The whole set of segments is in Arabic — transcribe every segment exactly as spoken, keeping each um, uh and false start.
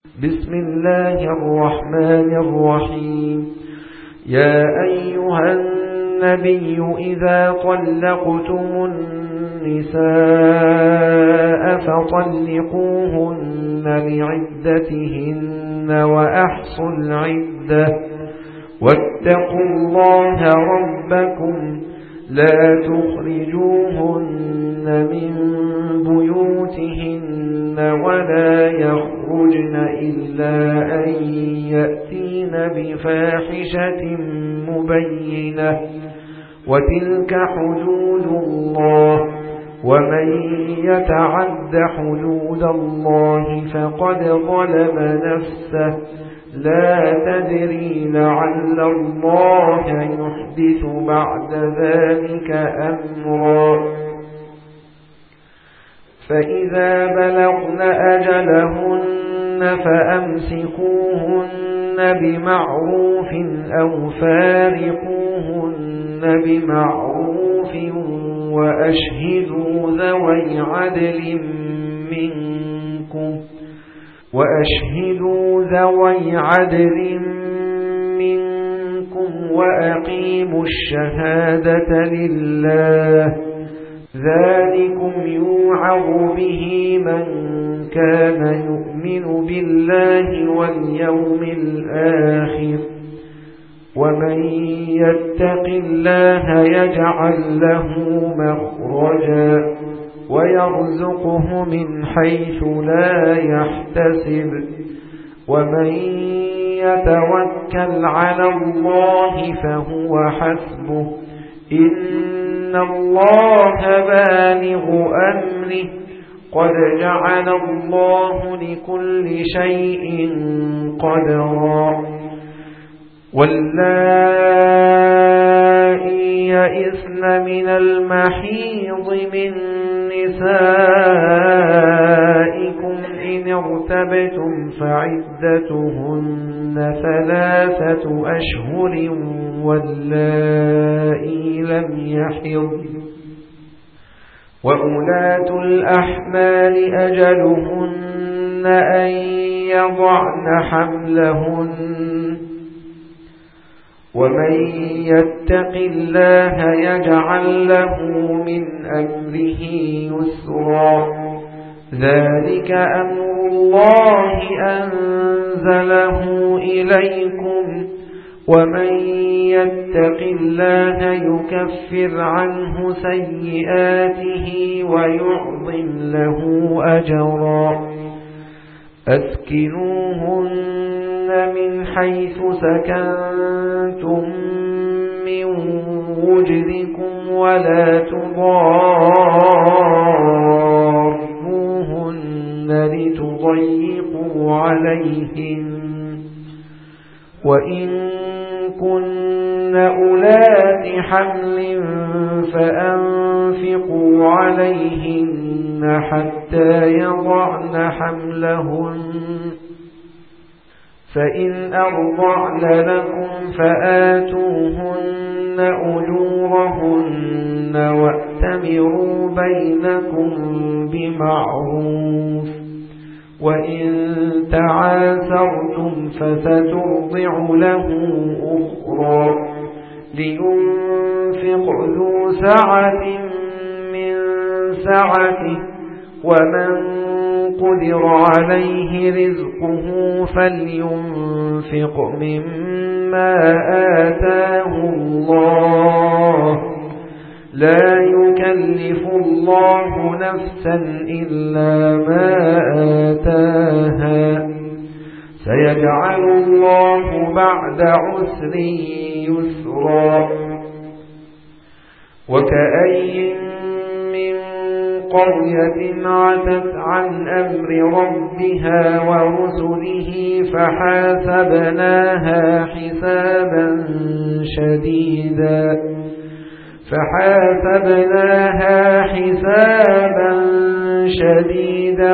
بسم الله الرحمن الرحيم. يا أيها النبي إذا طلقتم النساء فطلقوهن لعدتهن وأحصوا العدة واتقوا الله ربكم لا تخرجوهن من بيوتهن ولا يخرجن إلا أن يأتين بفاحشة مبينة وتلك حدود الله ومن يتعد حدود الله فقد ظلم نفسه لا تدري لعل الله يحدث بعد ذلك أمرا. فإذا بلغن أجلهن فأمسكوهن بمعروف أو فارقوهن بمعروف وأشهدوا ذوي عدل منكم وأشهدوا ذوي عدل منكم وأقيموا الشهادة لله ذلكم يوعظ به من كان يؤمن بالله واليوم الآخر ومن يتق الله يجعل له مخرجا ويرزقه من حيث لا يحتسب ومن يتوكل على الله فهو حسبه إن الله بالغ أمره قد جعل الله لكل شيء قدرا. واللائي يئسن من المحيض من نسائكم إن ارتبتم فعدتهن ثلاثة أشهر واللائي لم يحضن وأولاة الأحمال أجلهن أن يضعن حملهن ومن يتق الله يجعل له من أمره يسرا ذلك أمر الله أنزله إليكم ومن يتق الله يكفر عنه سيئاته ويعظم له أجرا. أسكنوهن من حيث سكنتم من وجدكم ولا تضاروهن لتضيقوا عليهن وإن كن أولات حمل فأنفقوا عليهن حتى يضعن حملهن فإن أرضعن لكم فآتوهن أجورهن وأتمروا بينكم بمعروف وإن تعاسرتم فسترضع له أخرى لينفق ذو سعة من سعته ومن قدر عليه رزقه فلينفق مما آتاه الله لا يكلف الله نفسا إلا ما آتاها سيجعل الله بعد عسر يسرا. وكأي من قرية عتت عن أمر ربها ورسله فحاسبناها حسابا شديدا فحاسبناها حسابا شديدا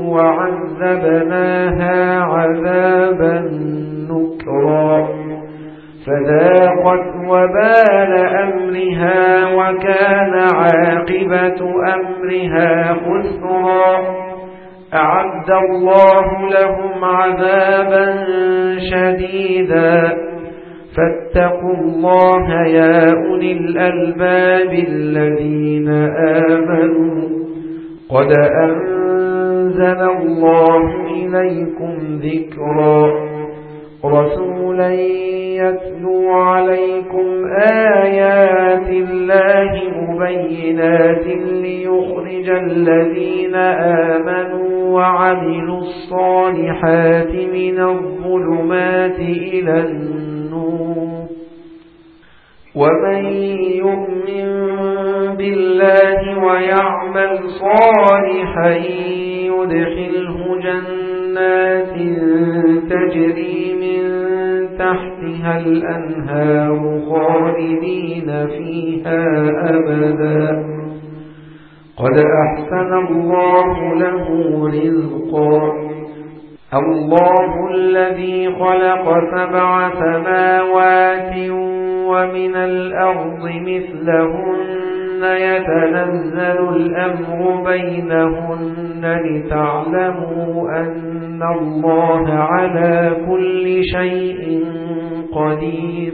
وعذبناها عذابا نكرا فذاقت وبال أمرها وكان عاقبة أمرها خسرا. أعد أعد الله لهم عذابا شديدا فاتقوا الله يا أولي الألباب الذين آمنوا قد أنزل الله إليكم ذكرا رسولا يتلو عليكم آيات الله مبينات ليخرج الذين آمنوا وعملوا الصالحات من الظلمات إلى النور ومن يؤمن بالله ويعمل صالحا يدخله جنات تجري من تحتها الأنهار خالدين فيها أبدا قد أحسن الله له رزقا الله الذي خلق سبع سماوات ومن الأرض مثلهن يتنزل الأمر بينهن لتعلموا أن الله على كل شيء قدير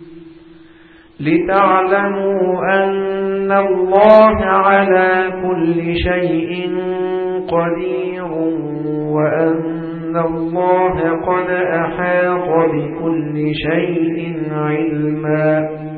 لتعلموا أن الله على كل شيء قدير وأن الله قد أحاط بكل شيء علما